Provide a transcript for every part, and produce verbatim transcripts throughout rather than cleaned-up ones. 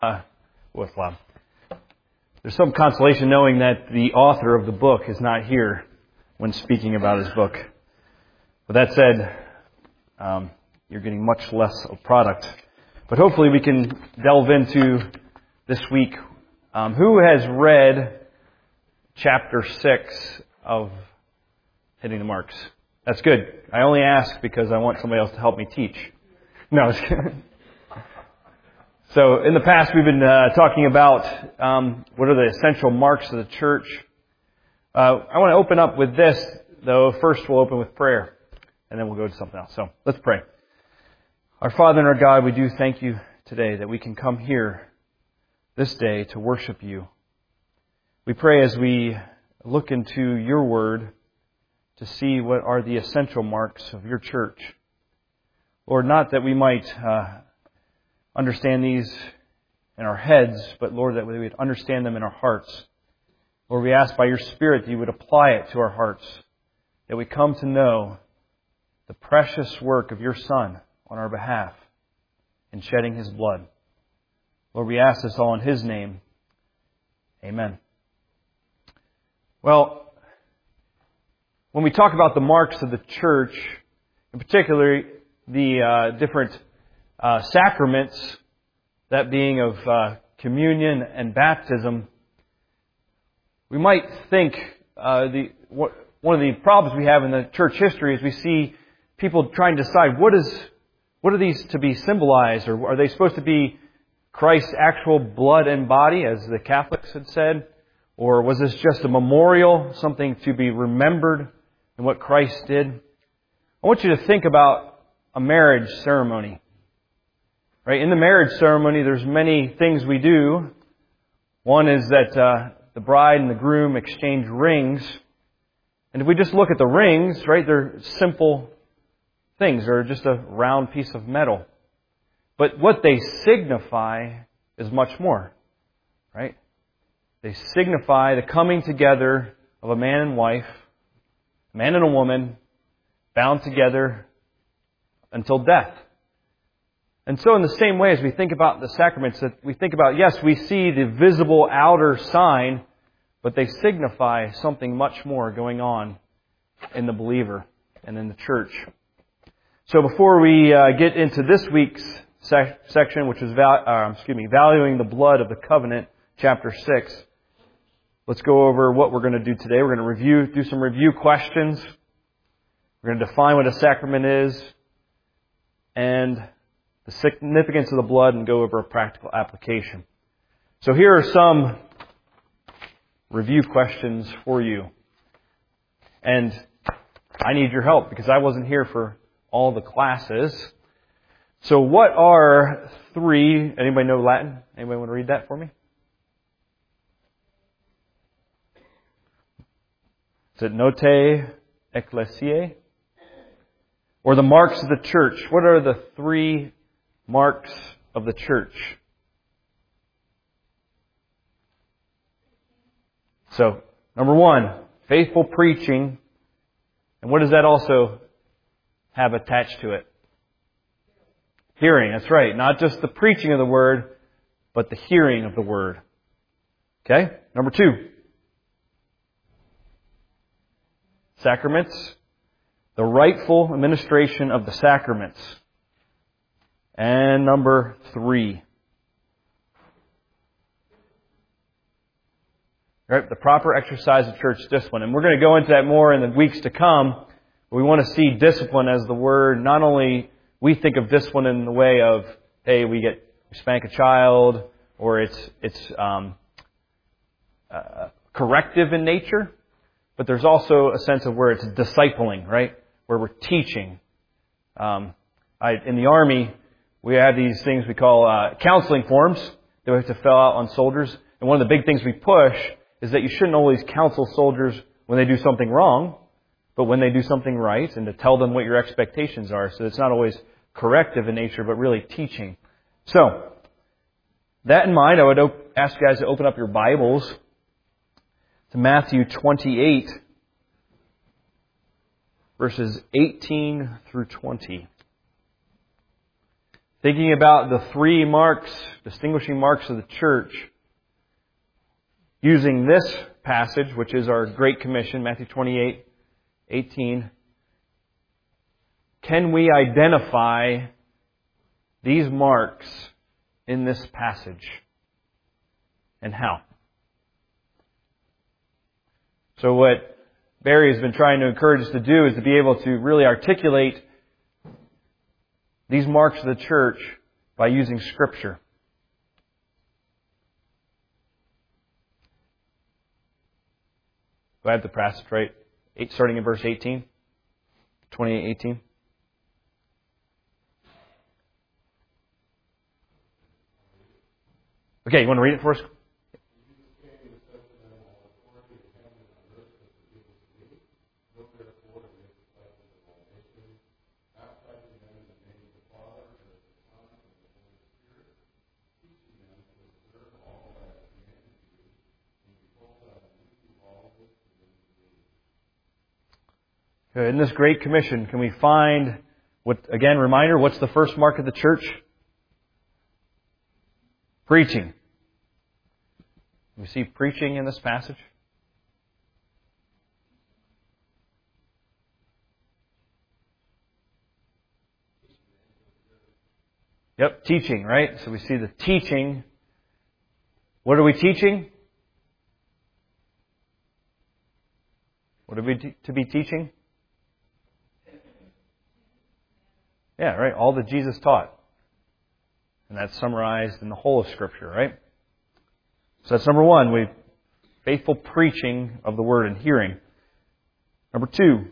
Uh, what's loud? There's some consolation knowing that the author of the book is not here when speaking about his book. But that said, um, you're getting much less of product. But hopefully we can delve into this week. Um, who has read chapter six of Hitting the Marks? That's good. I only ask because I want somebody else to help me teach. No, I was kidding. So in the past we've been uh, talking about um, what are the essential marks of the church. Uh, I want to open up with this, though. First we'll open with prayer, and then we'll go to something else. So let's pray. Our Father and our God, we do thank you today that we can come here this day to worship you. We pray as we look into your word to see what are the essential marks of your church. Lord, not that we might uh, understand these in our heads, but Lord, that we would understand them in our hearts. Lord, we ask by your Spirit that you would apply it to our hearts, that we come to know the precious work of your Son on our behalf in shedding his blood. Lord, we ask this all in his name. Amen. Well, when we talk about the marks of the church, in particular the uh, different Uh, sacraments, that being of uh, communion and baptism, we might think uh, the what, one of the problems we have in the church history is we see people trying to decide what is what are these to be symbolized, or are they supposed to be Christ's actual blood and body, as the Catholics had said, or was this just a memorial, something to be remembered in what Christ did? I want you to think about a marriage ceremony. Right, in the marriage ceremony, there's many things we do. One is that uh, the bride and the groom exchange rings. And if we just look at the rings, right, they're simple things. They're just a round piece of metal. But what they signify is much more, right? They signify the coming together of a man and wife, a man and a woman, bound together until death. And so in the same way as we think about the sacraments, that we think about, yes, we see the visible outer sign, but they signify something much more going on in the believer and in the church. So before we uh, get into this week's sec- section, which is val- uh, excuse me, valuing the blood of the covenant, chapter six, let's go over what we're going to do today. We're going to review, do some review questions. We're going to define what a sacrament is, and the significance of the blood, and go over a practical application. So here are some review questions for you. And I need your help because I wasn't here for all the classes. So what are three... Anybody know Latin? Anybody want to read that for me? Is it Notae Ecclesiae? Or the marks of the church? What are the three marks of the church? So, number one, faithful preaching. And what does that also have attached to it? Hearing, that's right. Not just the preaching of the word, but the hearing of the word. Okay? Number two, sacraments. The rightful administration of the sacraments. And number three, right, the proper exercise of church discipline. And we're going to go into that more in the weeks to come. We want to see discipline as the word. Not only we think of discipline in the way of, hey, we get we spank a child, or it's it's um, uh, corrective in nature, but there's also a sense of where it's discipling, right, where we're teaching. Um, I, in the Army, we have these things we call uh, counseling forms that we have to fill out on soldiers. And one of the big things we push is that you shouldn't always counsel soldiers when they do something wrong, but when they do something right, and to tell them what your expectations are. So it's not always corrective in nature, but really teaching. So, that in mind, I would op- ask you guys to open up your Bibles to Matthew twenty-eight, verses eighteen through twenty. thinking about the three marks, distinguishing marks of the church, using this passage, which is our Great Commission, Matthew twenty-eight eighteen, can we identify these marks in this passage? And how? So what Barry has been trying to encourage us to do is to be able to really articulate these marks of the church by using Scripture. Do I have the passage right? Eight, starting in verse eighteen? twenty-eight eighteen. Okay, you want to read it for us? In this Great Commission, can we find, what again, reminder, what's the first mark of the church? Preaching. We see preaching in this passage. Yep, teaching, right? So we see the teaching. What are we teaching? What are we t- to be teaching? Yeah, right. All that Jesus taught. And that's summarized in the whole of Scripture, right? So that's number one. We faithful preaching of the Word and hearing. Number two.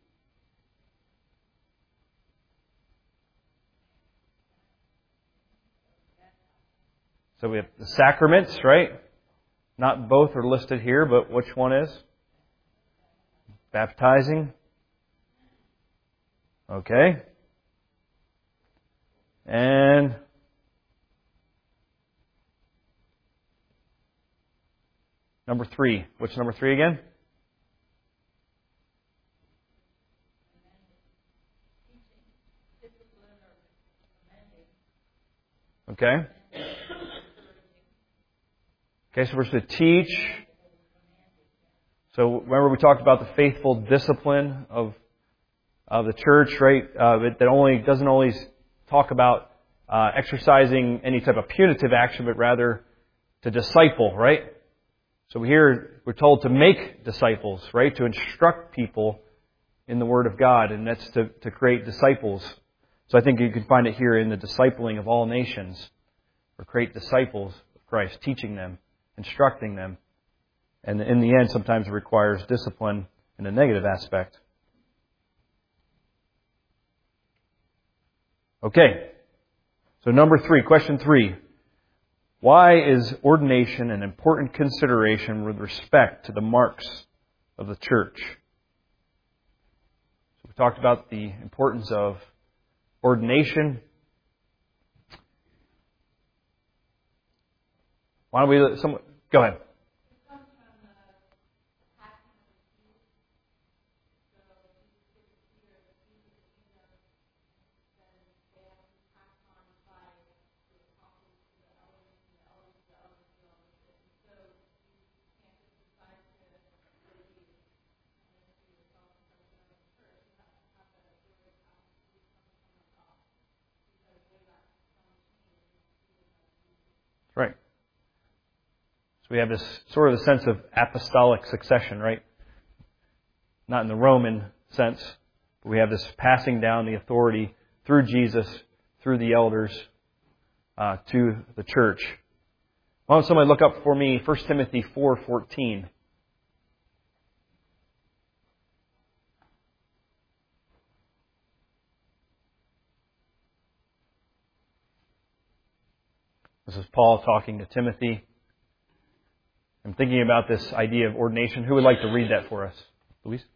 So we have the sacraments, right? Not both are listed here, but which one is? Baptizing. Okay. And number three. What's number three again? Okay. Okay, so we're to teach. So remember we talked about the faithful discipline of of the church, right? Uh, that only doesn't always talk about uh, exercising any type of punitive action, but rather to disciple, right? So here we're told to make disciples, right? To instruct people in the Word of God, and that's to, to create disciples. So I think you can find it here in the discipling of all nations, or create disciples of Christ, teaching them, instructing them. And in the end, sometimes it requires discipline in a negative aspect. Okay. So number three, question three. Why is ordination an important consideration with respect to the marks of the church? So we talked about the importance of ordination. Why don't we let someone go ahead? Right. So we have this sort of a sense of apostolic succession, right? Not in the Roman sense, but we have this passing down the authority through Jesus, through the elders, uh, to the church. Why don't somebody look up for me First Timothy four fourteen. This is Paul talking to Timothy. I'm thinking about this idea of ordination. Who would like to read that for us? Louise?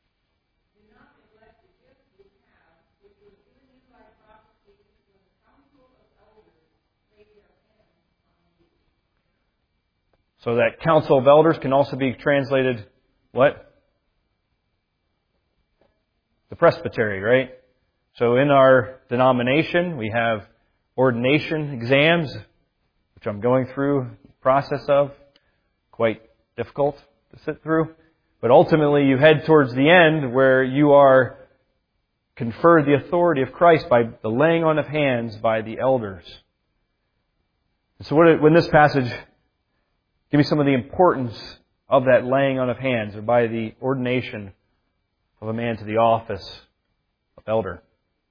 So that council of elders can also be translated, what? The presbytery, right? So in our denomination, we have ordination exams, which I'm going through the process of. Quite difficult to sit through. But ultimately you head towards the end where you are conferred the authority of Christ by the laying on of hands by the elders. And so what, when this passage, give me some of the importance of that laying on of hands, or by the ordination of a man to the office of elder.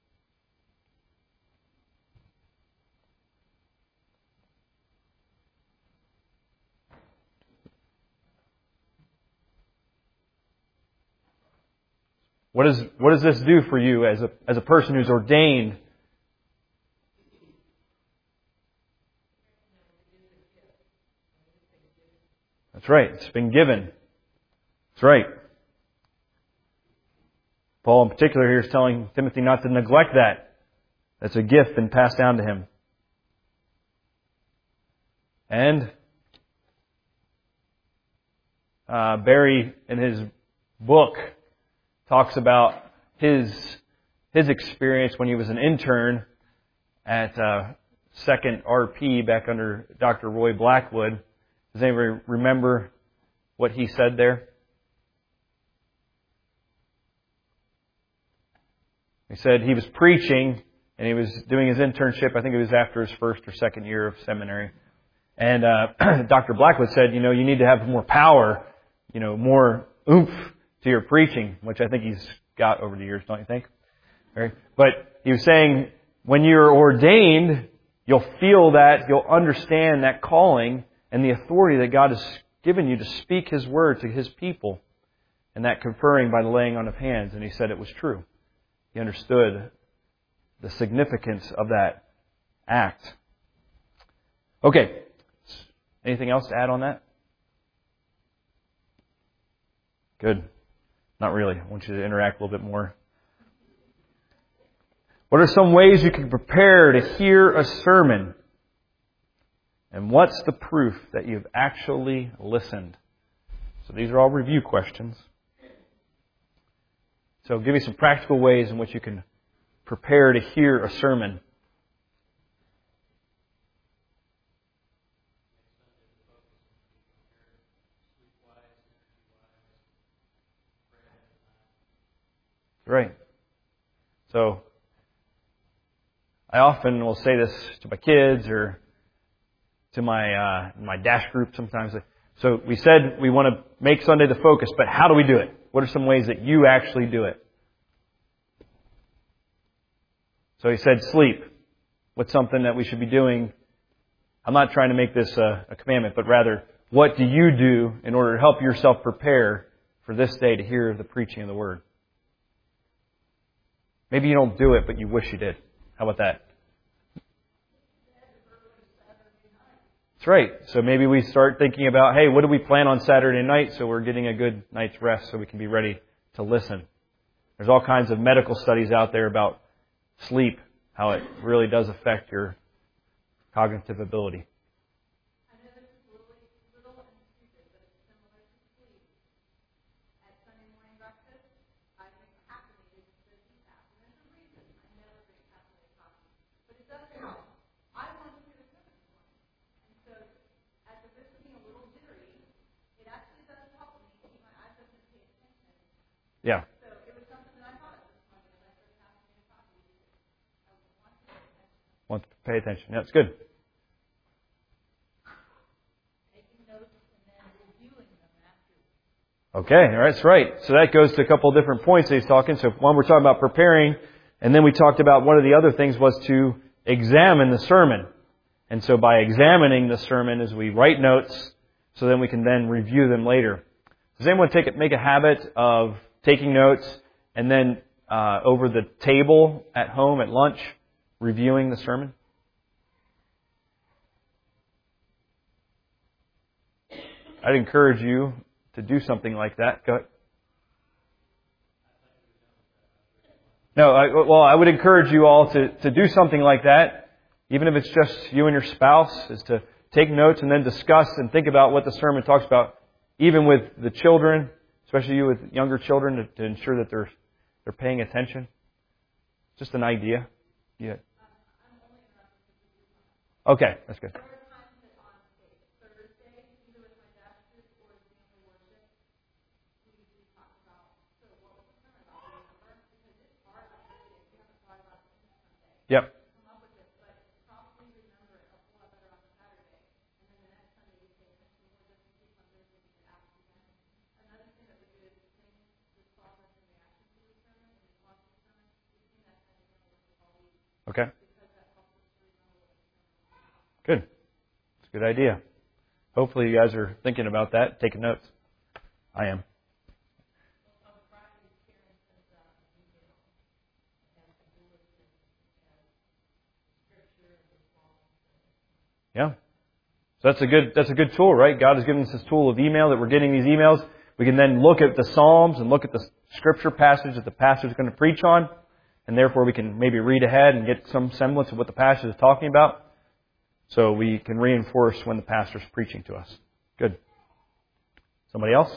What is, what does this do for you as a, as a person who's ordained? That's right. It's been given. That's right. Paul in particular here is telling Timothy not to neglect that. That's a gift and passed down to him. And uh, Barry, in his book, talks about his his experience when he was an intern at uh, Second R P back under Doctor Roy Blackwood. Does anybody remember what he said there? He said he was preaching and he was doing his internship. I think it was after his first or second year of seminary. And uh, Doctor Blackwood said, you know, you need to have more power, you know, more oomph to your preaching, which I think he's got over the years, don't you think? Right? But he was saying, when you're ordained, you'll feel that, you'll understand that calling and the authority that God has given you to speak His word to His people, and that conferring by the laying on of hands. And he said it was true. He understood the significance of that act. Okay. Anything else to add on that? Good. Not really. I want you to interact a little bit more. What are some ways you can prepare to hear a sermon? And what's the proof that you've actually listened? So these are all review questions. So I'll give you some practical ways in which you can prepare to hear a sermon. Right. So, I often will say this to my kids or to my uh, my dash group sometimes. So we said we want to make Sunday the focus, but how do we do it? What are some ways that you actually do it? So he said sleep. What's something that we should be doing? I'm not trying to make this a, a commandment, but rather, what do you do in order to help yourself prepare for this day to hear the preaching of the Word? Maybe you don't do it, but you wish you did. How about that? That's right. So maybe we start thinking about, hey, what do we plan on Saturday night so we're getting a good night's rest so we can be ready to listen. There's all kinds of medical studies out there about sleep, how it really does affect your cognitive ability. Yeah. So it was something that I thought of this morning as I first happened to coffee. I want to pay attention. Want to pay attention. That's good. Taking notes and then reviewing them after. Okay, all right, that's right. So that goes to a couple of different points that he's talking. So one, we're talking about preparing, and then we talked about one of the other things was to examine the sermon. And so by examining the sermon is we write notes, so then we can then review them later. Does anyone take it, make a habit of taking notes and then uh, over the table at home at lunch, reviewing the sermon? I'd encourage you to do something like that. Go ahead. No, I, well, I would encourage you all to, to do something like that, even if it's just you and your spouse, is to take notes and then discuss and think about what the sermon talks about, even with the children, especially you with younger children, to, to ensure that they're they're paying attention. Just an idea. Yeah. Okay, that's good. There were times that on, say, Thursday, either with my deaf group or the family worship, we, we talked about, so what was the sermon about? Do you remember? Because it's hard on Thursday. We haven't thought about it since Sunday. Yep. Come up with it, but probably remember it a whole lot better on Saturday. And then the next Sunday we pay attention more just in case on Thursday we could ask again. Another thing that we do is sing the psalm in reaction to the sermon, in response to the sermon. We sing that kind of in the worship all week. Okay. Because that helps us to remember what the sermon was. Good. It's a good idea. Hopefully you guys are thinking about that, taking notes. I am. Yeah. So that's a good that's a good tool, right? God has given us this tool of email that we're getting these emails. We can then look at the Psalms and look at the scripture passage that the pastor is going to preach on, and therefore we can maybe read ahead and get some semblance of what the pastor is talking about, so we can reinforce when the pastor is preaching to us. Good. Somebody else?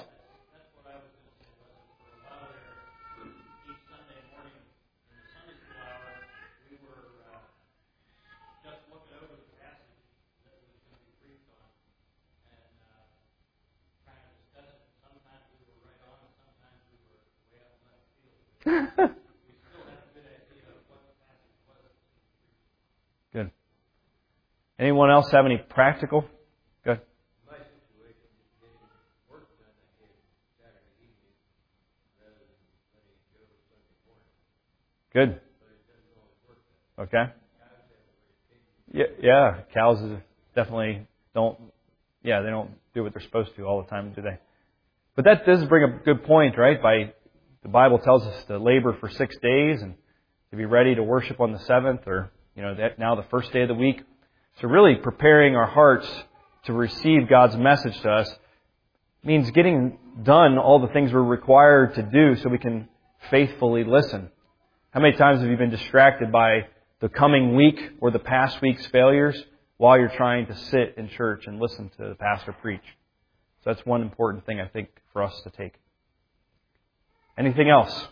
Good. Anyone else have any practical? Good. My situation is getting work done I did Saturday evening rather than letting it go Sunday morning. Good. But it doesn't always work that way. Okay. Cows have a very big Yeah, yeah. Cows is definitely don't. Yeah, they don't do what they're supposed to all the time, do they? But that does bring up a good point, right? By the Bible tells us to labor for six days and to be ready to worship on the seventh, or you know, that now the first day of the week. So really preparing our hearts to receive God's message to us means getting done all the things we're required to do so we can faithfully listen. How many times have you been distracted by the coming week or the past week's failures while you're trying to sit in church and listen to the pastor preach? So that's one important thing I think for us to take. Anything else?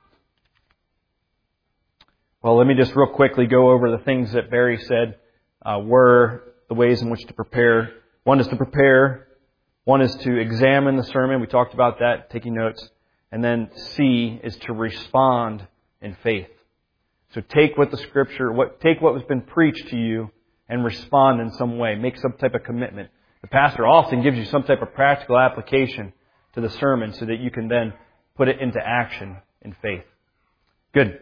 Well, let me just real quickly go over the things that Barry said uh, were the ways in which to prepare. One is to prepare. One is to examine the sermon. We talked about that, taking notes. And then C is to respond in faith. So take what the Scripture, what take what has been preached to you and respond in some way. Make some type of commitment. The pastor often gives you some type of practical application to the sermon so that you can then put it into action in faith. Good.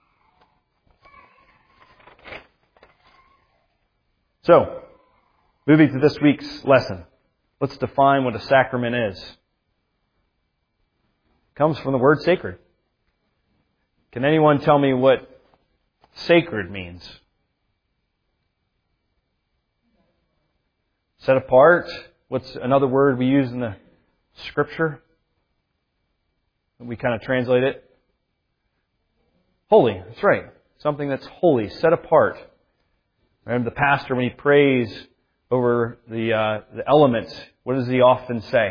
So, moving to this week's lesson. Let's define what a sacrament is. It comes from the word sacred. Can anyone tell me what sacred means? Set apart. What's another word we use in the Scripture? We kind of translate it. Holy. That's right. Something that's holy, set apart. Remember the pastor, when he prays over the uh, the elements, what does he often say?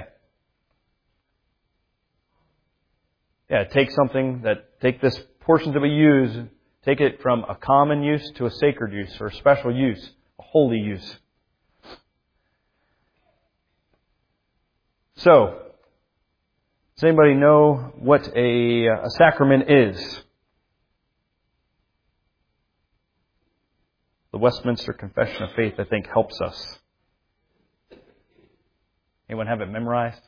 Yeah, take something that, take this portions that we use, take it from a common use to a sacred use, or a special use, a holy use. So, does anybody know what a, a sacrament is? The Westminster Confession of Faith, I think, helps us. Anyone have it memorized?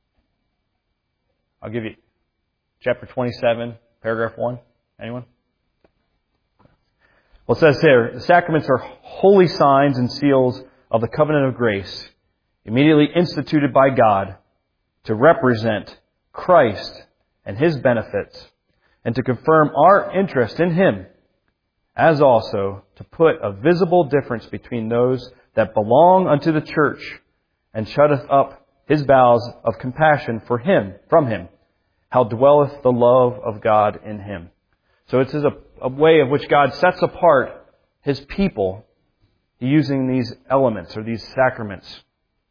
I'll give you chapter twenty-seven, paragraph one. Anyone? Well, it says here, the sacraments are holy signs and seals of the covenant of grace, immediately instituted by God to represent Christ and His benefits, and to confirm our interest in Him, as also to put a visible difference between those that belong unto the church, and shutteth up His bowels of compassion for him, from Him, how dwelleth the love of God in Him. So it is a, a way of which God sets apart His people using these elements or these sacraments.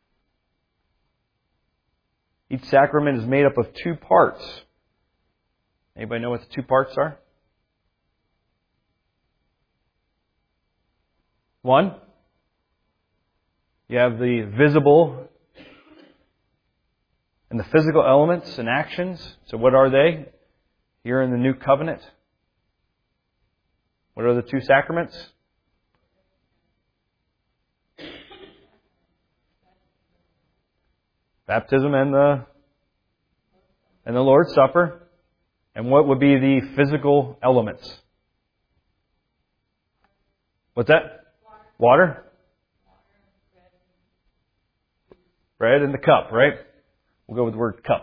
Each sacrament is made up of two parts. Anybody know what the two parts are? One, You have the visible and the physical elements and actions. So what are they here in the new covenant? What are the two sacraments? Baptism and the and the Lord's Supper. And what would be the physical elements? What's that? Water? Bread and the cup, right? We'll go with the word cup.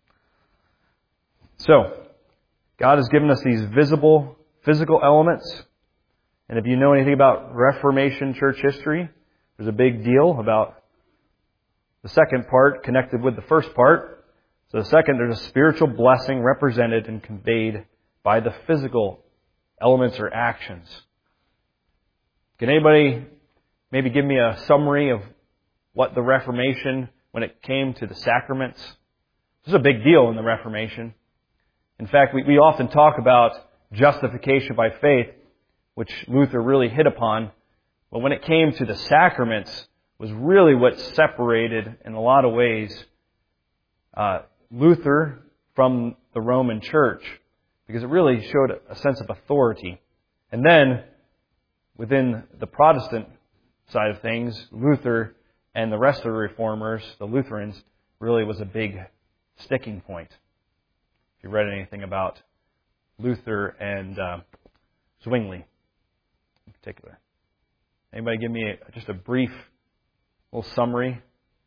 So, God has given us these visible, physical elements. And if you know anything about Reformation church history, there's a big deal about the second part connected with the first part. So the second, there's a spiritual blessing represented and conveyed by the physical elements or actions. Can anybody maybe give me a summary of what the Reformation, when it came to the sacraments? This is a big deal in the Reformation. In fact, we, we often talk about justification by faith, which Luther really hit upon. But when it came to the sacraments, was really what separated, in a lot of ways, uh, Luther from the Roman Church, because it really showed a sense of authority. And then, within the Protestant side of things, Luther and the rest of the Reformers, the Lutherans, really was a big sticking point. If you read anything about Luther and uh, Zwingli in particular. Anybody give me a, just a brief little summary?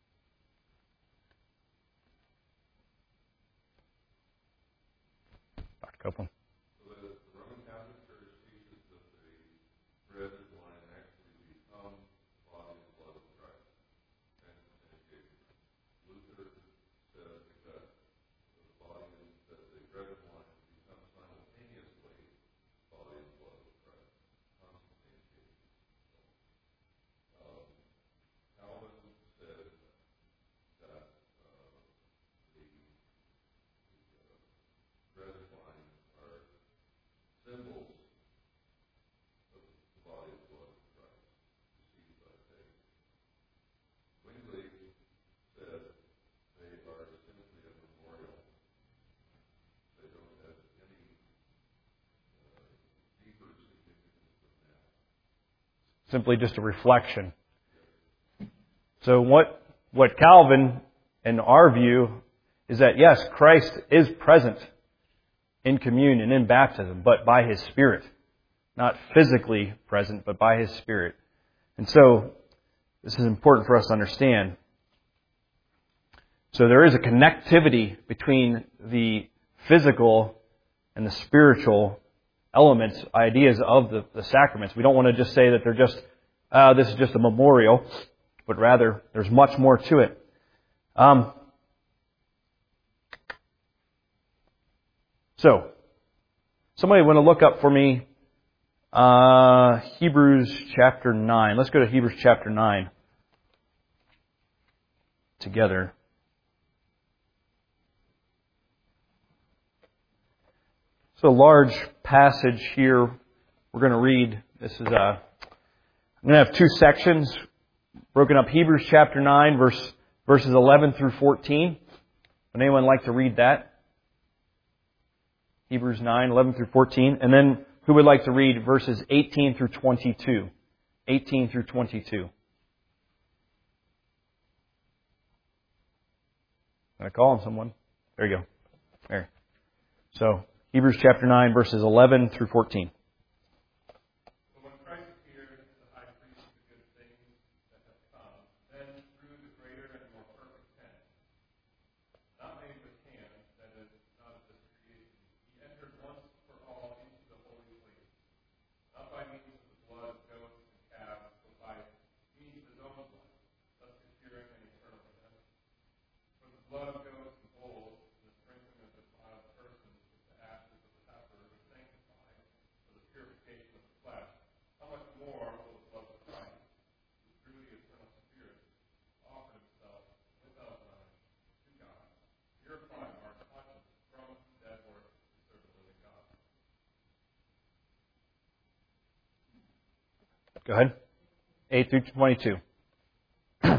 Doctor Copeland. So the Roman Catholic Church teaches that the bread and wine actually become the body and blood of Christ. And Luther said that the body and that the bread and wine become simultaneously the body and blood of Christ. Constantly. Um, Calvin said that uh, the, the uh, bread and wine are symbols of the body and blood of Christ, received by faith. Zwingli said they are simply a memorial. They don't have any uh, deeper significance than that. Simply just a reflection. So what what Calvin, in our view, is that yes, Christ is present in communion, in baptism, but by His Spirit. Not physically present, but by His Spirit. And so, this is important for us to understand. So there is a connectivity between the physical and the spiritual elements, ideas of the, the sacraments. We don't want to just say that they're just, uh, this is just a memorial, but rather there's much more to it. Um, so, somebody want to look up for me uh, Hebrews chapter nine. Let's go to Hebrews chapter nine together. It's a large passage here we're going to read. This is a, I'm going to have two sections broken up. Hebrews chapter nine, verse verses eleven through fourteen. Would anyone like to read that? Hebrews nine, eleven through fourteen. And then who would like to read verses eighteen through twenty-two? eighteen through twenty-two. Can I call on someone? There you go. There. So, Hebrews chapter nine, verses eleven through fourteen. But when Christ appeared as the high priest of the good things that have come, then through the greater and more perfect tent, not made with hands, that is, not of this creation, He entered once for all into the holy place, not by means of the blood of goats and calves, but by means of His own blood, thus securing an eternal redemption. For the blood of goats and bulls, and the sprinkling of defiled persons with the ashes of the heifer, were sanctified for the purification of the flesh. How much more will the blood of Christ, who through the eternal Spirit offered Himself without blemish to God, purify our conscience from dead works to serve the living God? Go ahead. eight through twenty-two.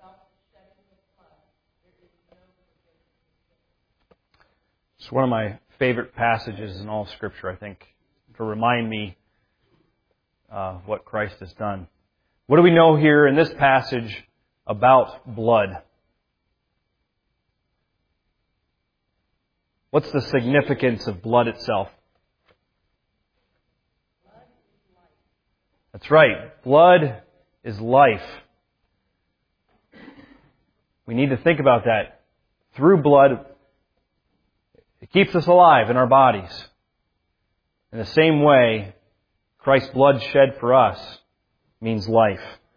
without the shedding of blood, there is no forgiveness. It's one of my favorite passages in all Scripture, I think, to remind me uh, what Christ has done. What do we know here in this passage about blood? What's the significance of blood itself? Blood is life. That's right. Blood is life. We need to think about that. Through blood, it keeps us alive in our bodies. In the same way, Christ's blood shed for us means life.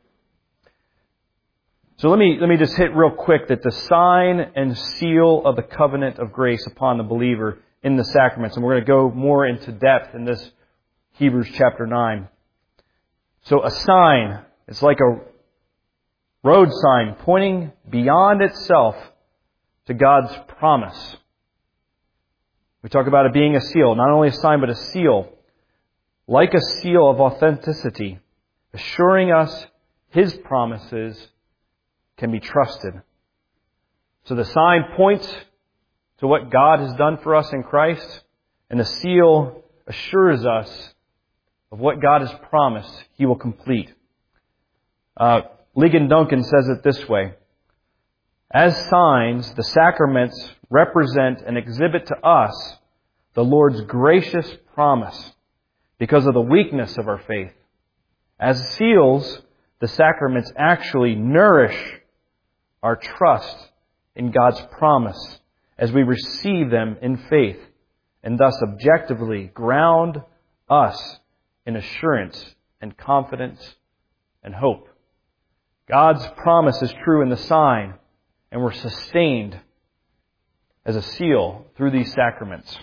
So let me let me just hit real quick that the sign and seal of the covenant of grace upon the believer in the sacraments, and we're going to go more into depth in this Hebrews chapter nine. So a sign, it's like a road sign pointing beyond itself to God's promise. We talk about it being a seal, not only a sign but a seal, like a seal of authenticity, assuring us His promises can be trusted. So the sign points to what God has done for us in Christ, and the seal assures us of what God has promised He will complete. Uh, Ligon Duncan says it this way: as signs, the sacraments represent and exhibit to us the Lord's gracious promise because of the weakness of our faith. As seals, the sacraments actually nourish our trust in God's promise as we receive them in faith, and thus objectively ground us in assurance and confidence and hope. God's promise is true in the sign, and we're sustained as a seal through these sacraments.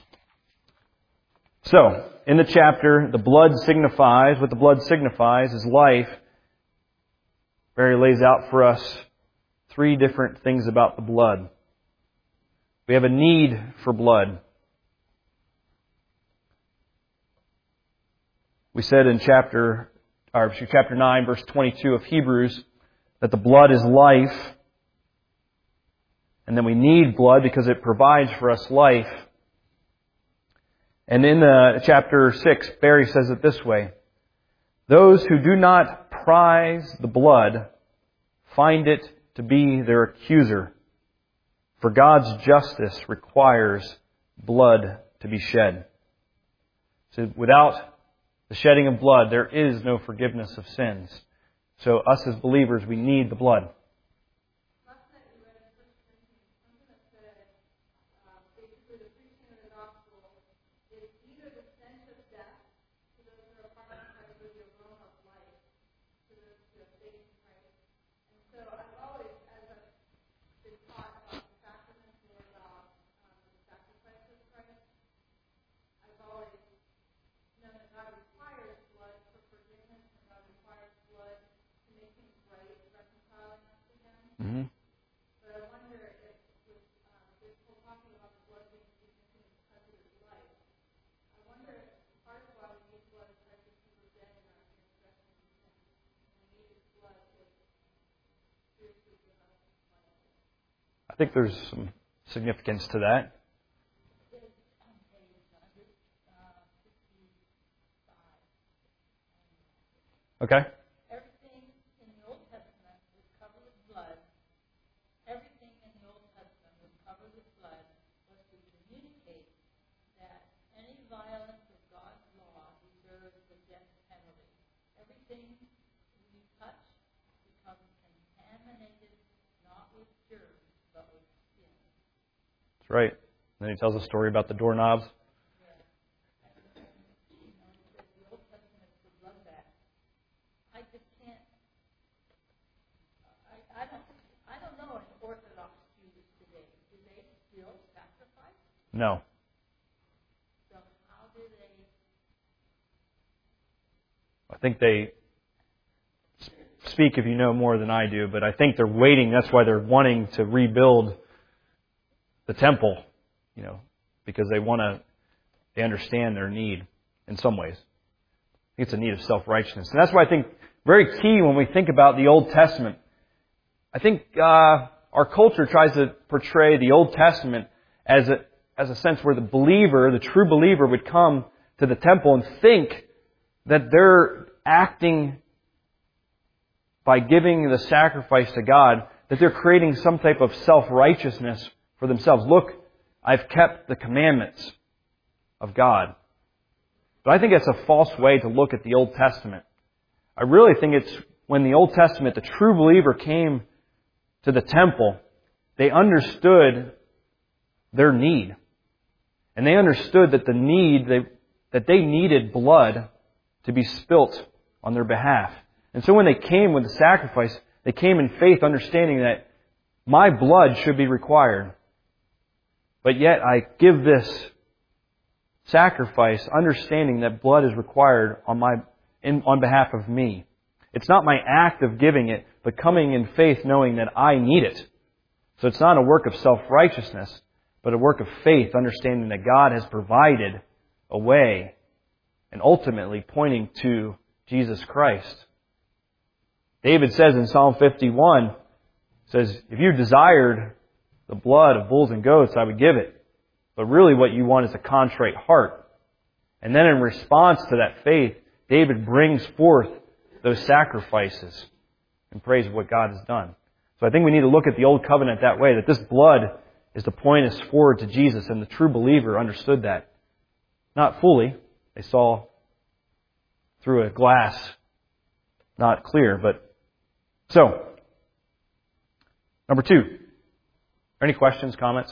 So, in the chapter, the blood signifies, what the blood signifies is life. Barry lays out for us three different things about the blood. We have a need for blood. We said in chapter, or chapter nine, verse twenty-two of Hebrews, that the blood is life. And then we need blood because it provides for us life. And in the chapter six, Barry says it this way: those who do not prize the blood find it to be their accuser, for God's justice requires blood to be shed. So without the shedding of blood, there is no forgiveness of sins. So us as believers, we need the blood. Last night we read in First Corinthians something that said, uh, basically the preaching of the gospel is either the stench of death to those who are apart from Christ, or the aroma of life to those who have faith in Christ. And so I've always, as I've been taught about the sacraments or about um, the sacrifice of Christ, I've always known that God requires blood for forgiveness, and God requires blood to make things right, reconciling us to Him. Mm-hmm. But I wonder if with um, this whole talking about the blood being significant because of His life, I wonder if part of why we need blood is because we were dead in our transgressions and sins, and we need His blood to spiritually give us life. I think there's some significance to that. Okay. Everything in the Old Testament was covered with blood. Everything in the Old Testament was covered with blood was to communicate that any violence of God's law deserves the death penalty. Everything we touch becomes contaminated, not with germs, but with sin. That's right. Then he tells a story about the doorknobs. I just can't. I, I don't. I don't know an Orthodox Jews today. Do they still sacrifice? No. So how do they? I think they speak if you know more than I do, but I think they're waiting. That's why they're wanting to rebuild the temple, you know, because they want to, they understand their need in some ways. I think it's a need of self-righteousness. And that's why I think very key when we think about the Old Testament. I think uh, our culture tries to portray the Old Testament as a, as a sense where the believer, the true believer, would come to the temple and think that they're acting by giving the sacrifice to God, that they're creating some type of self-righteousness for themselves. Look, I've kept the commandments of God. But I think that's a false way to look at the Old Testament. I really think it's when the Old Testament, the true believer came to the temple, they understood their need. And they understood that the need, they, that they needed blood to be spilt on their behalf. And so when they came with the sacrifice, they came in faith, understanding that my blood should be required. But yet I give this sacrifice, understanding that blood is required on my in, on behalf of me. It's not my act of giving it, but coming in faith knowing that I need it. So it's not a work of self-righteousness, but a work of faith, understanding that God has provided a way and ultimately pointing to Jesus Christ. David says in Psalm fifty-one, says, if you desired the blood of bulls and goats, I would give it. But really what you want is a contrite heart. And then in response to that faith, David brings forth those sacrifices and praise what God has done. So I think we need to look at the Old Covenant that way, that this blood is to point us forward to Jesus, and the true believer understood that. Not fully. They saw through a glass, not clear, but so, number two. Any questions, comments?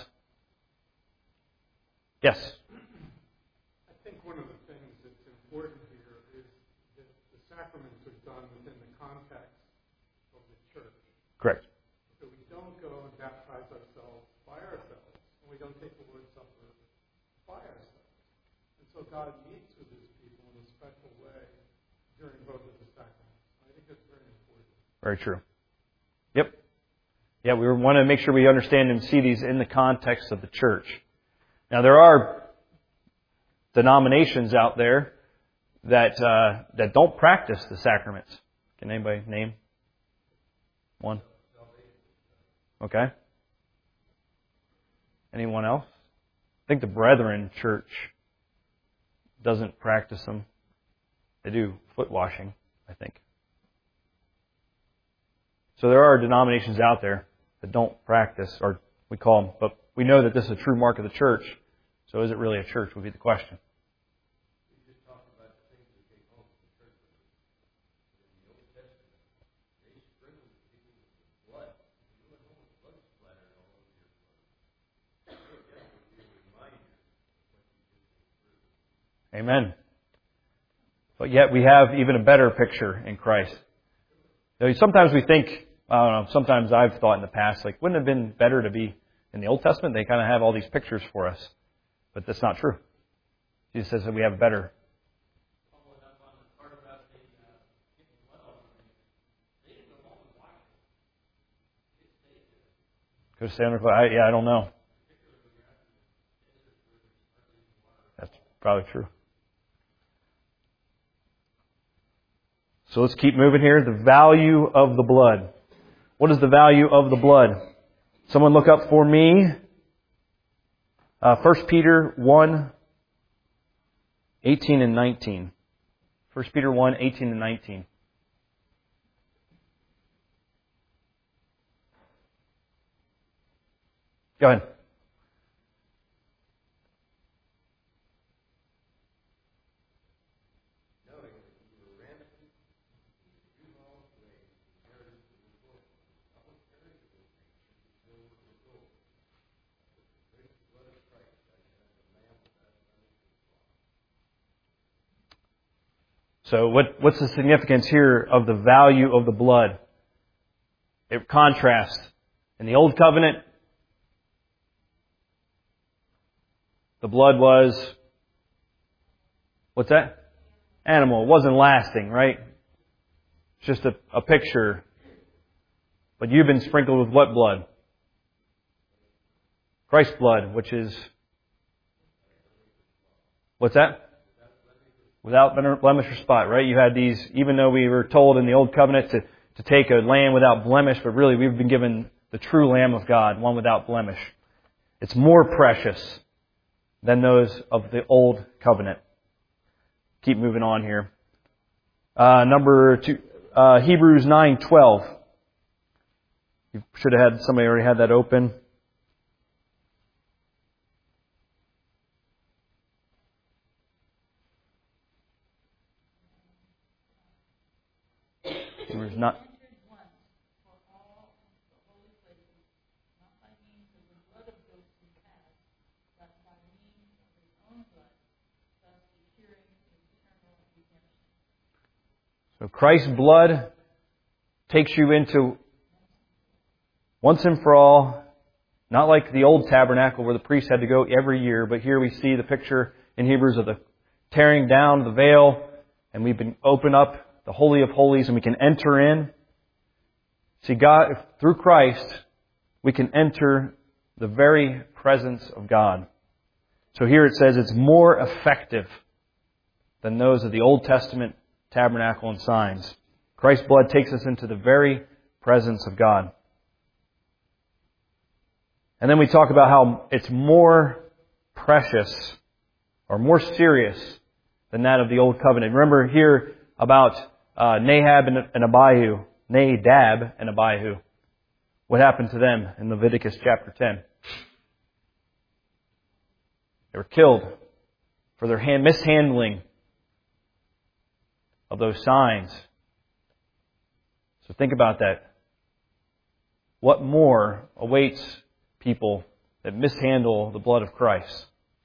Yes? I think one of the things that's important here is that the sacraments are done within the context of the church. Correct. So we don't go and baptize ourselves by ourselves, and we don't take the Lord's Supper by ourselves. And so God meets with His people in a special way during both of the sacraments. I think that's very important. Very true. Yep. Yeah, we want to make sure we understand and see these in the context of the church. Now, there are denominations out there that uh, that don't practice the sacraments. Can anybody name one? Okay. Anyone else? I think the Brethren Church doesn't practice them. They do foot washing, I think. So there are denominations out there that don't practice, or we call them, but we know that this is a true mark of the church. So is it really a church would be the question. We just talked about the things that they call the church. In the Old Testament, they sprinkled people with blood. You went home with blood splattered all over your clothes. That would be a reminder of what you just went through. Amen. But yet we have even a better picture in Christ. Sometimes we think, I don't know, sometimes I've thought in the past, like, wouldn't it have been better to be in the Old Testament? They kind of have all these pictures for us. But that's not true. Jesus says that we have better. Could have stayed on the I, yeah, I don't know. That's probably true. So let's keep moving here. The value of the blood. What is the value of the blood? Someone look up for me. Uh, First Peter one, eighteen and nineteen. First Peter one, eighteen and nineteen. Go ahead. So what, what's the significance here of the value of the blood? It contrasts. In the Old Covenant, the blood was, what's that? Animal. It wasn't lasting, right? It's just a, a picture. But you've been sprinkled with what blood? Christ's blood, which is, what's that? Without blemish or spot, right? You had these, even though we were told in the Old Covenant to to take a lamb without blemish, but really we've been given the true Lamb of God, one without blemish. It's more precious than those of the old covenant. Keep moving on here. Uh, number two, uh, Hebrews nine twelve. You should have had, somebody already had that open. Hebrews not. So Christ's blood takes you into once and for all, not like the old tabernacle where the priest had to go every year, but here we see the picture in Hebrews of the tearing down the veil, and we've been opened up the Holy of Holies, and we can enter in. See, God, through Christ, we can enter the very presence of God. So here it says it's more effective than those of the Old Testament tabernacle and signs. Christ's blood takes us into the very presence of God. And then we talk about how it's more precious or more serious than that of the Old Covenant. Remember here about uh, Nahab and, and Abihu, Nadab and Abihu. What happened to them in Leviticus chapter ten? They were killed for their hand, mishandling of those signs. So think about that. What more awaits people that mishandle the blood of Christ?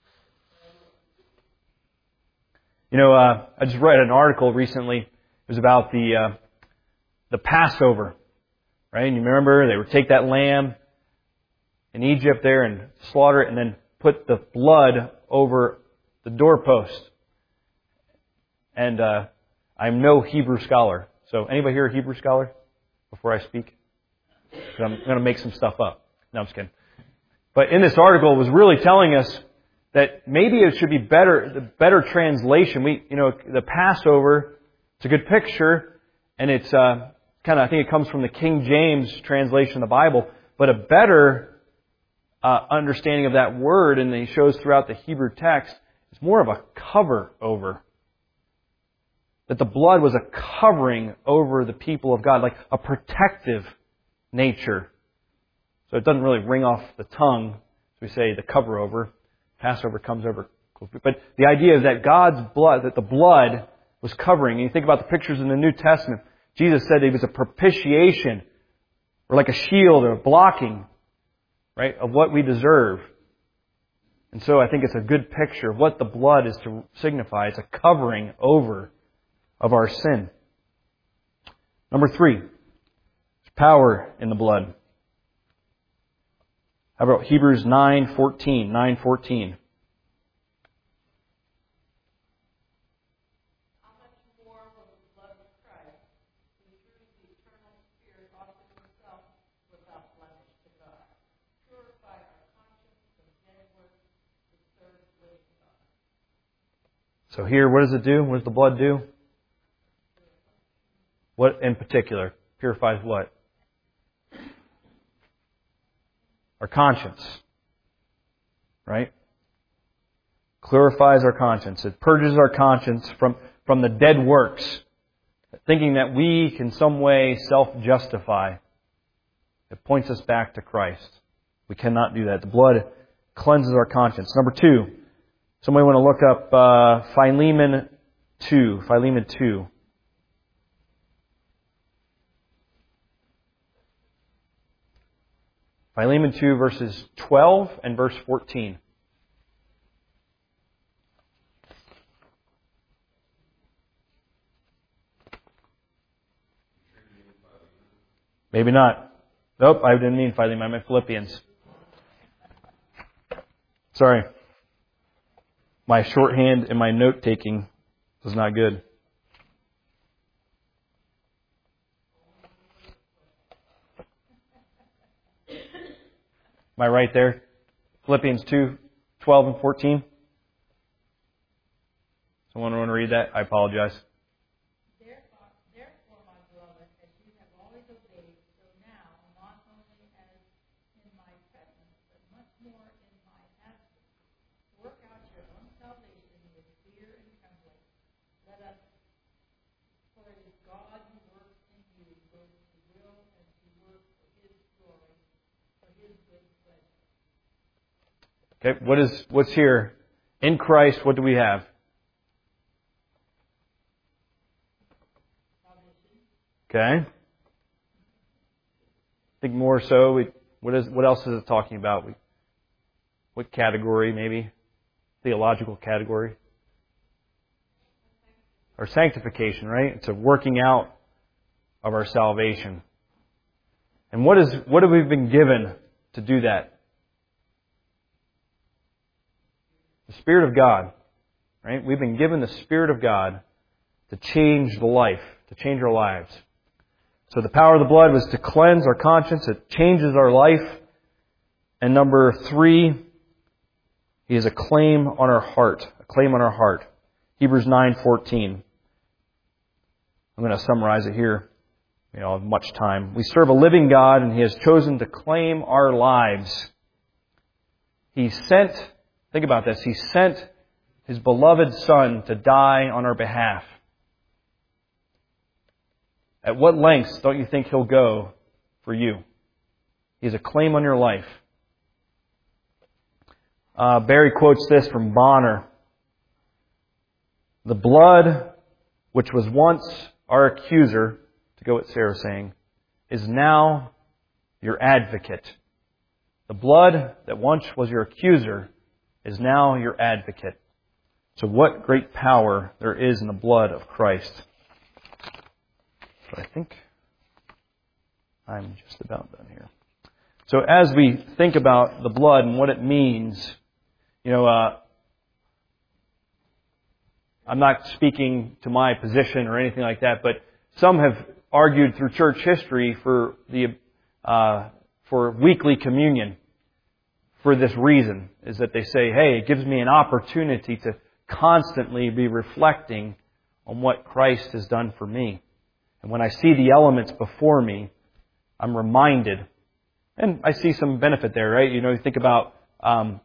You know, uh, I just read an article recently. It was about the uh, the Passover, right? And you remember they would take that lamb in Egypt there and slaughter it, and then put the blood over the doorpost. And uh, I'm no Hebrew scholar. So anybody here a Hebrew scholar before I speak? I'm going to make some stuff up. No, I'm just kidding. But in this article, it was really telling us that maybe it should be better, the better translation. We, you know, the Passover, it's a good picture, and it's uh, kind of, I think it comes from the King James translation of the Bible, but a better uh, understanding of that word, and it shows throughout the Hebrew text, is more of a cover over. That the blood was a covering over the people of God, like a protective nature. So it doesn't really ring off the tongue, as we say, the cover over. Passover comes over. But the idea is that God's blood, that the blood was covering. And you think about the pictures in the New Testament. Jesus said it was a propitiation, or like a shield or a blocking, right, of what we deserve. And so I think it's a good picture of what the blood is to signify. It's a covering over of our sin. Number three, there's power in the blood. How about Hebrews nine fourteen? nine fourteen. How much more will the blood of Christ, who through the eternal Spirit offered himself without blemish to God, purify our conscience from dead works to serve the living God? So here, what does it do? What does the blood do? What in particular? Purifies what? Our conscience. Right? Clarifies our conscience. It purges our conscience from, from the dead works. Thinking that we can some way self-justify. It points us back to Christ. We cannot do that. The blood cleanses our conscience. Number two. Somebody want to look up uh, Philemon two. Philemon two. Philemon two, verses twelve and verse fourteen. Maybe not. Nope, I didn't mean Philemon. I meant Philippians. Sorry. My shorthand and my note-taking was not good. Am I right there? Philippians two, twelve and fourteen. Someone want to read that? I apologize. Therefore, therefore, my beloved, as you have Okay, what is what's here? In Christ, what do we have? Okay. I think more so, we, what is what else is it talking about? We, what category, maybe? Theological category? Our sanctification, right? It's a working out of our salvation. And what is what have we been given to do that? The Spirit of God, right? We've been given the Spirit of God to change the life, to change our lives. So the power of the blood was to cleanse our conscience. It changes our life. And number three, He has a claim on our heart. A claim on our heart. Hebrews nine fourteen. I'm going to summarize it here. We don't have much time. We serve a living God, and He has chosen to claim our lives. He sent, think about this, He sent His beloved Son to die on our behalf. At what lengths don't you think He'll go for you? He has a claim on your life. Uh, Barry quotes this from Bonner. The blood, which was once our accuser, to go what Sarah's saying, is now your advocate. The blood that once was your accuser is now your advocate. So what great power there is in the blood of Christ. But I think I'm just about done here. So as we think about the blood and what it means, you know, uh, I'm not speaking to my position or anything like that, but some have argued through church history for the uh, for weekly communion for this reason, is that they say, hey, it gives me an opportunity to constantly be reflecting on what Christ has done for me. And when I see the elements before me, I'm reminded. And I see some benefit there, right? You know, you think about, um,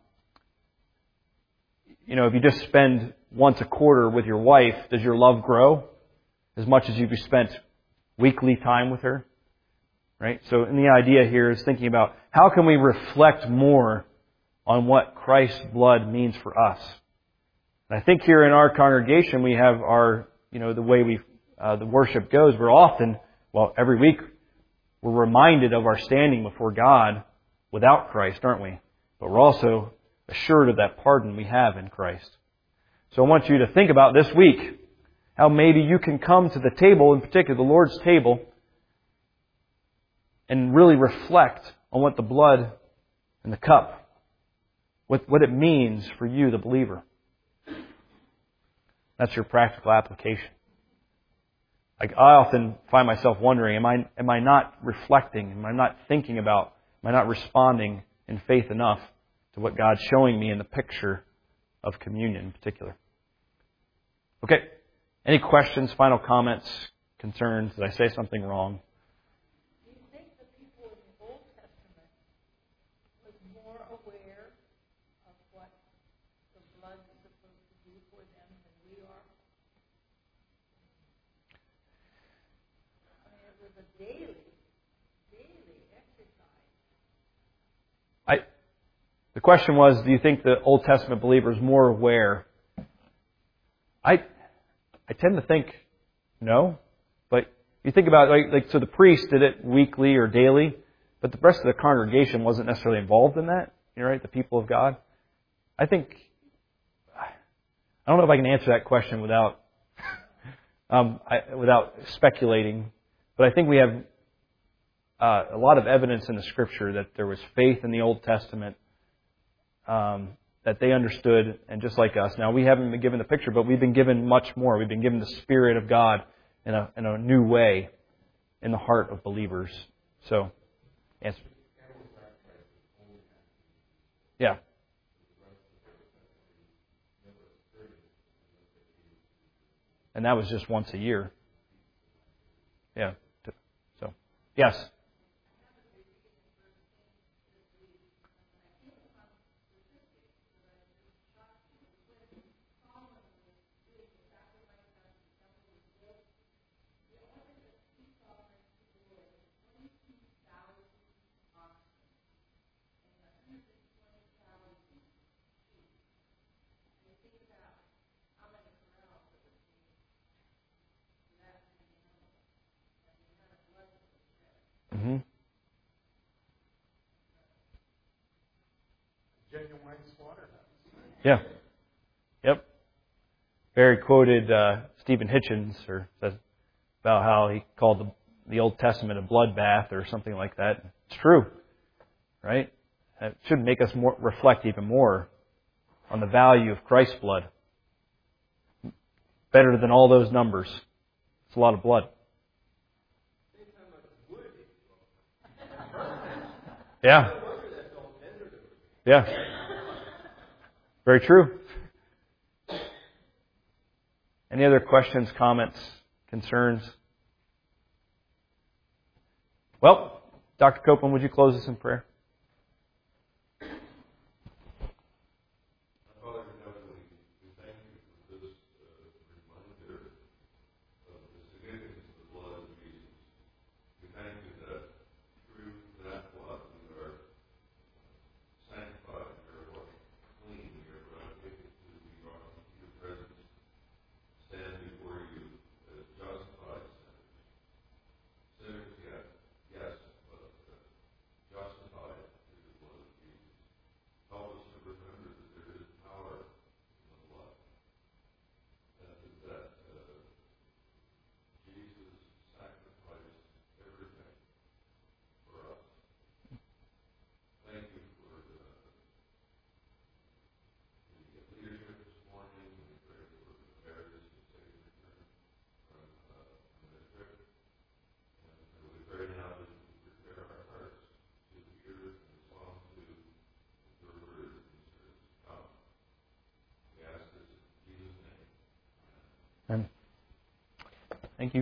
you know, if you just spend once a quarter with your wife, does your love grow as much as you've spent weekly time with her? Right? So, and the idea here is thinking about how can we reflect more on what Christ's blood means for us. And I think here in our congregation we have our, you know, the way we uh, the worship goes. We're often, well, every week we're reminded of our standing before God without Christ, aren't we? But we're also assured of that pardon we have in Christ. So I want you to think about this week how maybe you can come to the table, in particular the Lord's table, and really reflect on what the blood and the cup, what, what it means for you, the believer. That's your practical application. Like I often find myself wondering, am I am I not reflecting? Am I not thinking about? Am I not responding in faith enough to what God's showing me in the picture of communion in particular? Okay. Any questions, final comments, concerns? Did I say something wrong? Do you think the people in the Old Testament was more aware of what the blood is supposed to do for them than we are? I mean, it was a daily, daily exercise. I. The question was, do you think the Old Testament believer is more aware? I I tend to think no. But you think about, like, like, so the priest did it weekly or daily, but the rest of the congregation wasn't necessarily involved in that, you know, right? The people of God. I think, I don't know if I can answer that question without, um, I, without speculating, but I think we have uh, a lot of evidence in the Scripture that there was faith in the Old Testament, um, that they understood, and just like us. Now, we haven't been given the picture, but we've been given much more. We've been given the Spirit of God in a in a new way in the heart of believers. So, answer. Yeah. And that was just once a year. Yeah. So, yes. Daniel Wayne Slaughterhouse. Yeah. Yep. Barry quoted uh, Stephen Hitchens or says about how he called the, the Old Testament a bloodbath or something like that. It's true, right? It should make us more, reflect even more on the value of Christ's blood. Better than all those numbers. It's a lot of blood. Yeah. Yeah. Very true. Any other questions, comments, concerns? Well, Doctor Copeland, would you close us in prayer? Father in heaven, we, we thank you for this uh, reminder of the significance of the blood of Jesus. We thank you that through that blood we are sanctified, we are washed clean, we are brought able to be brought into your presence, stand before you as justified sinners. Sinners, yes, yes, but uh, justified through the blood of Jesus. Help us to remember that there is power in the blood, and that uh, Jesus sacrificed everything for us. Thank you for the, the leadership this morning. We pray for the marriages and safe return from, uh, from the trip. And we pray now that you prepare our hearts to hear and respond to your word in these years to come. We ask this in Jesus' name. Amen. Amen.